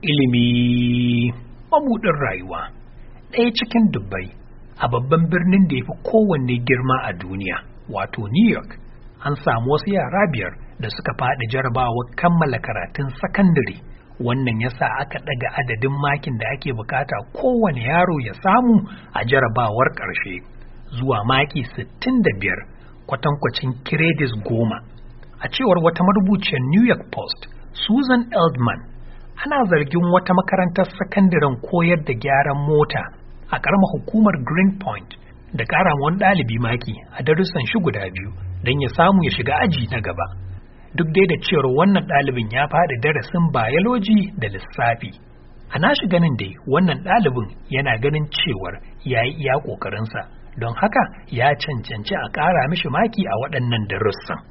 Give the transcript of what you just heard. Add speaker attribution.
Speaker 1: Ilimi mabuɗin rayuwa. Ɗaya cikin dubbai a babban birnin da ya fi kowanne girma a duniya, wato New York, an samu wasu yara 5 da suka faɗi jarabawar kammala karatun sakandare. Wannan ya sa aka ɗaga adadin makin da ake bukata kowane yaro ya samu a jarabawar ƙarshe zuwa maki 65, kwatankwacin kiredis 10. A cewar wata marubuciyar New York Post, Susan Eldman, ana zargin wata makarantar sakandaren koyar da gyaran mota a ƙaramar hukumar Greenpoint da ƙara wani ɗalibi maki a darussan shi guda 2 don ya samu ya shiga aji na gaba. Duk dai da cewar wannan ɗalibin ya faɗi darasin biology da lissafi. A nashi ganin dai wannan ɗalibin yana ganin cewar ya yi iya ƙoƙarinsa, don haka ya cancanci a ƙara mishi maki a waɗannan darussan.